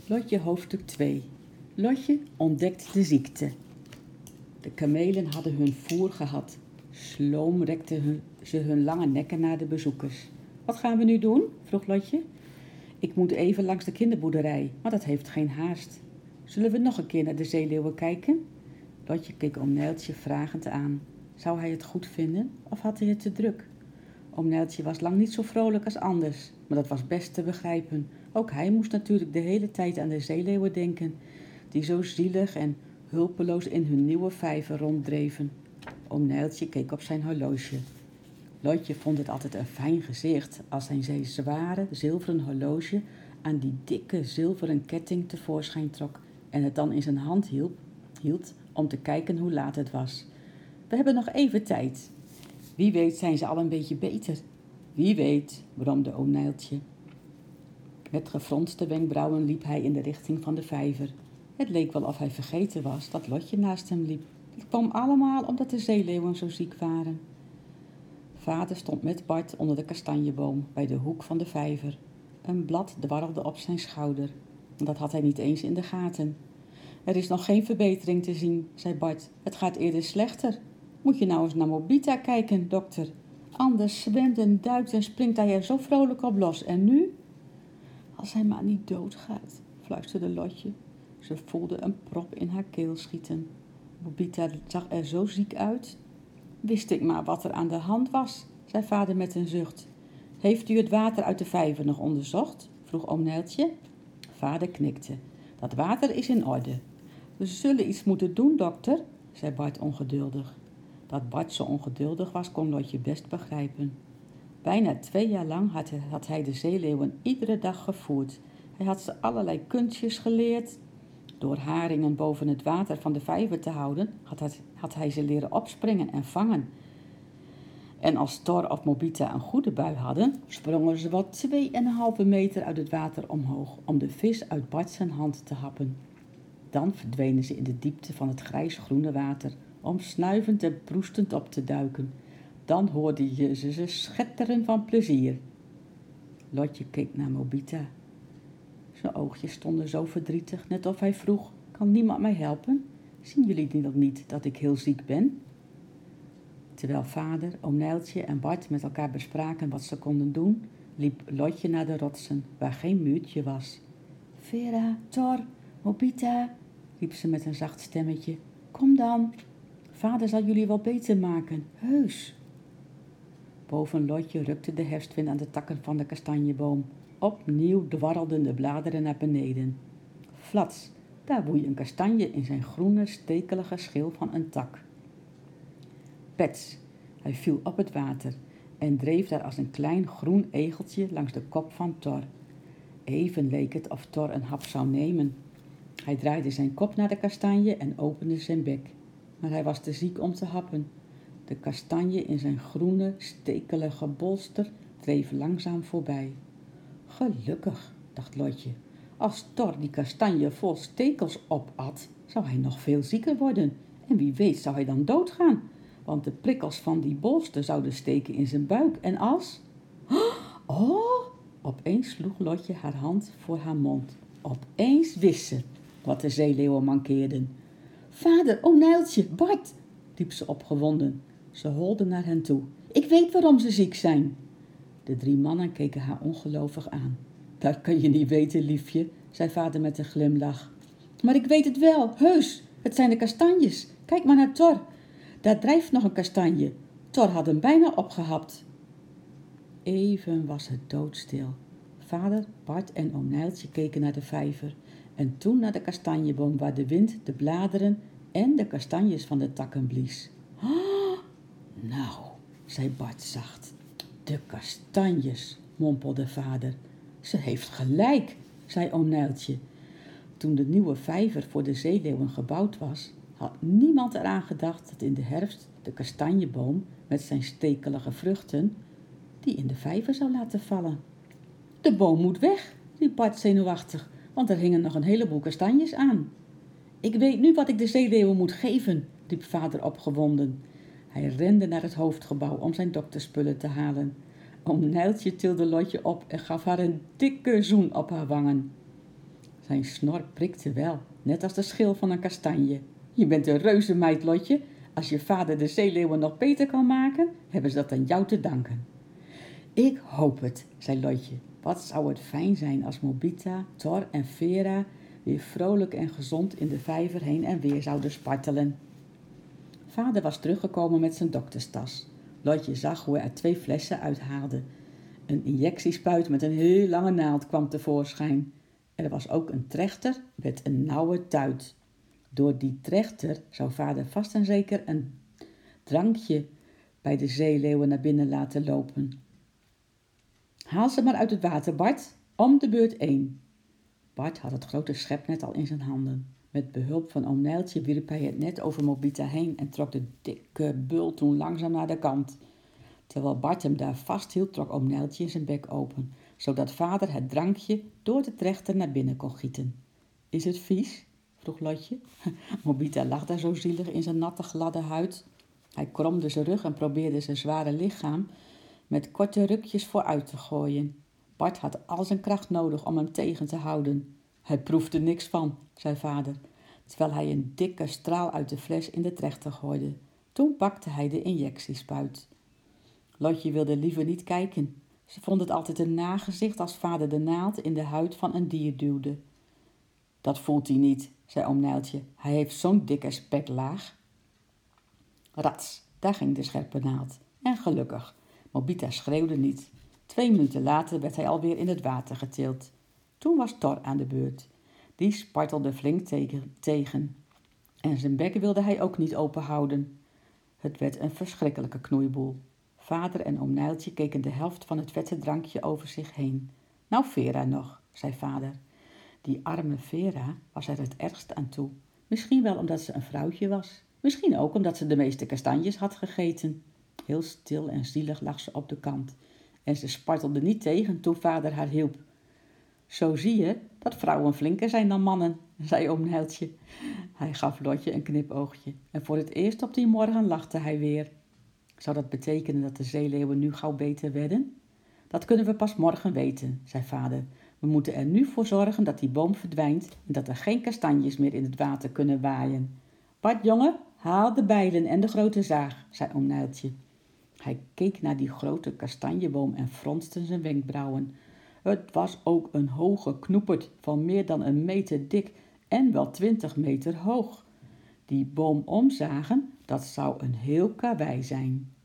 Lotje hoofdstuk 2. Lotje ontdekt de ziekte. De kamelen hadden hun voer gehad. Sloom rekten ze hun lange nekken naar de bezoekers. Wat gaan we nu doen? Vroeg Lotje. Ik moet even langs de kinderboerderij, maar dat heeft geen haast. Zullen we nog een keer naar de zeeleeuwen kijken? Lotje keek oom Nijltje vragend aan. Zou hij het goed vinden of had hij het te druk? Oom Nijltje was lang niet zo vrolijk als anders, maar dat was best te begrijpen. Ook hij moest natuurlijk de hele tijd aan de zeeleeuwen denken, die zo zielig en hulpeloos in hun nieuwe vijver ronddreven. Oom Nijltje keek op zijn horloge. Lotje vond het altijd een fijn gezicht als hij zijn zware zilveren horloge aan die dikke zilveren ketting tevoorschijn trok en het dan in zijn hand hield om te kijken hoe laat het was. We hebben nog even tijd. Wie weet zijn ze al een beetje beter. Wie weet, bromde oom Nijltje. Met gefronste wenkbrauwen liep hij in de richting van de vijver. Het leek wel of hij vergeten was dat Lotje naast hem liep. Het kwam allemaal omdat de zeeleeuwen zo ziek waren. Vader stond met Bart onder de kastanjeboom bij de hoek van de vijver. Een blad dwarrelde op zijn schouder. Dat had hij niet eens in de gaten. Er is nog geen verbetering te zien, zei Bart. Het gaat eerder slechter. Moet je nou eens naar Mobita kijken, dokter. Anders zwemt en duikt en springt hij er zo vrolijk op los. En nu? Als hij maar niet doodgaat, fluisterde Lotje. Ze voelde een prop in haar keel schieten. Mobita zag er zo ziek uit. Wist ik maar wat er aan de hand was, zei vader met een zucht. Heeft u het water uit de vijver nog onderzocht? Vroeg oom Nijltje. Vader knikte. Dat water is in orde. We zullen iets moeten doen, dokter, zei Bart ongeduldig. Dat Bart zo ongeduldig was, kon Lotje best begrijpen. Bijna 2 jaar lang had hij de zeeleeuwen iedere dag gevoerd. Hij had ze allerlei kunstjes geleerd. Door haringen boven het water van de vijver te houden, had hij ze leren opspringen en vangen. En als Thor of Mobita een goede bui hadden, sprongen ze wel 2,5 meter uit het water omhoog om de vis uit Bart zijn hand te happen. Dan verdwenen ze in de diepte van het grijsgroene water, om snuivend en proestend op te duiken. Dan hoorde je ze schetteren van plezier. Lotje keek naar Mobita. Zijn oogjes stonden zo verdrietig, net of hij vroeg, kan niemand mij helpen? Zien jullie nog niet dat ik heel ziek ben? Terwijl vader, oom Nijltje en Bart met elkaar bespraken wat ze konden doen, liep Lotje naar de rotsen, waar geen muurtje was. Vera, Thor, Mobita, riep ze met een zacht stemmetje. Kom dan, vader zal jullie wel beter maken, heus. Boven Lotje rukte de herfstwind aan de takken van de kastanjeboom. Opnieuw dwarrelden de bladeren naar beneden. Flats, daar woei een kastanje in zijn groene, stekelige schil van een tak. Pets, hij viel op het water en dreef daar als een klein groen egeltje langs de kop van Thor. Even leek het of Thor een hap zou nemen. Hij draaide zijn kop naar de kastanje en opende zijn bek. Maar hij was te ziek om te happen. De kastanje in zijn groene, stekelige bolster dreef langzaam voorbij. Gelukkig, dacht Lotje. Als Thor die kastanje vol stekels opat, zou hij nog veel zieker worden. En wie weet zou hij dan doodgaan. Want de prikkels van die bolster zouden steken in zijn buik. En als... Oh! Opeens sloeg Lotje haar hand voor haar mond. Opeens wist ze wat de zeeleeuwen mankeerden. Vader, oom Nijltje, Bart, riep ze opgewonden. Ze holde naar hen toe. Ik weet waarom ze ziek zijn. De 3 mannen keken haar ongelovig aan. Dat kan je niet weten, liefje, zei vader met een glimlach. Maar ik weet het wel, heus. Het zijn de kastanjes. Kijk maar naar Thor. Daar drijft nog een kastanje. Thor had hem bijna opgehapt. Even was het doodstil. Vader, Bart en oom Nijltje keken naar de vijver. En toen naar de kastanjeboom waar de wind de bladeren en de kastanjes van de takken blies. Oh, nou, zei Bart zacht. De kastanjes, mompelde vader. Ze heeft gelijk, zei oom Nijltje. Toen de nieuwe vijver voor de zeeleeuwen gebouwd was, had niemand eraan gedacht dat in de herfst de kastanjeboom met zijn stekelige vruchten die in de vijver zou laten vallen. De boom moet weg, riep Bart zenuwachtig, want er hingen nog een heleboel kastanjes aan. Ik weet nu wat ik de zeeleeuwen moet geven, riep vader opgewonden. Hij rende naar het hoofdgebouw om zijn dokterspullen te halen. Oom Nijltje tilde Lotje op en gaf haar een dikke zoen op haar wangen. Zijn snor prikte wel, net als de schil van een kastanje. Je bent een reuzenmeid, Lotje. Als je vader de zeeleeuwen nog beter kan maken, hebben ze dat aan jou te danken. Ik hoop het, zei Lotje. Wat zou het fijn zijn als Mobita, Thor en Vera weer vrolijk en gezond in de vijver heen en weer zouden spartelen. Vader was teruggekomen met zijn dokterstas. Lotje zag hoe hij er 2 flessen uithaalde. Een injectiespuit met een heel lange naald kwam tevoorschijn. Er was ook een trechter met een nauwe tuit. Door die trechter zou vader vast en zeker een drankje bij de zeeleeuwen naar binnen laten lopen. Haal ze maar uit het water, Bart. Om de beurt 1. Bart had het grote schepnet al in zijn handen. Met behulp van oom Nijltje wierp hij het net over Mobita heen en trok de dikke bul toen langzaam naar de kant. Terwijl Bart hem daar vasthield, trok oom Nijltje zijn bek open, zodat vader het drankje door de trechter naar binnen kon gieten. Is het vies? Vroeg Lotje. Mobita lag daar zo zielig in zijn natte gladde huid. Hij kromde zijn rug en probeerde zijn zware lichaam met korte rukjes vooruit te gooien. Bart had al zijn kracht nodig om hem tegen te houden. Hij proefde niks van, zei vader, terwijl hij een dikke straal uit de fles in de trechter gooide. Toen pakte hij de injectiespuit. Lotje wilde liever niet kijken. Ze vond het altijd een nagezicht als vader de naald in de huid van een dier duwde. Dat voelt hij niet, zei oom Nijltje. Hij heeft zo'n dikke speklaag. Rats, daar ging de scherpe naald. En gelukkig, Mobita schreeuwde niet. 2 minuten later werd hij alweer in het water getild. Toen was Thor aan de beurt. Die spartelde flink tegen. En zijn bek wilde hij ook niet openhouden. Het werd een verschrikkelijke knoeiboel. Vader en oom Nijltje keken de helft van het vette drankje over zich heen. Nou, Vera nog, zei vader. Die arme Vera was er het ergst aan toe. Misschien wel omdat ze een vrouwtje was. Misschien ook omdat ze de meeste kastanjes had gegeten. Heel stil en zielig lag ze op de kant. En ze spartelde niet tegen toen vader haar hielp. Zo zie je dat vrouwen flinker zijn dan mannen, zei oom Nijltje. Hij gaf Lotje een knipoogje. En voor het eerst op die morgen lachte hij weer. Zou dat betekenen dat de zeeleeuwen nu gauw beter werden? Dat kunnen we pas morgen weten, zei vader. We moeten er nu voor zorgen dat die boom verdwijnt en dat er geen kastanjes meer in het water kunnen waaien. Bart, jongen, haal de bijlen en de grote zaag, zei oom Nijltje. Hij keek naar die grote kastanjeboom en fronste zijn wenkbrauwen. Het was ook een hoge knoepert van meer dan 1 meter dik en wel 20 meter hoog. Die boom omzagen, dat zou een heel karwei zijn.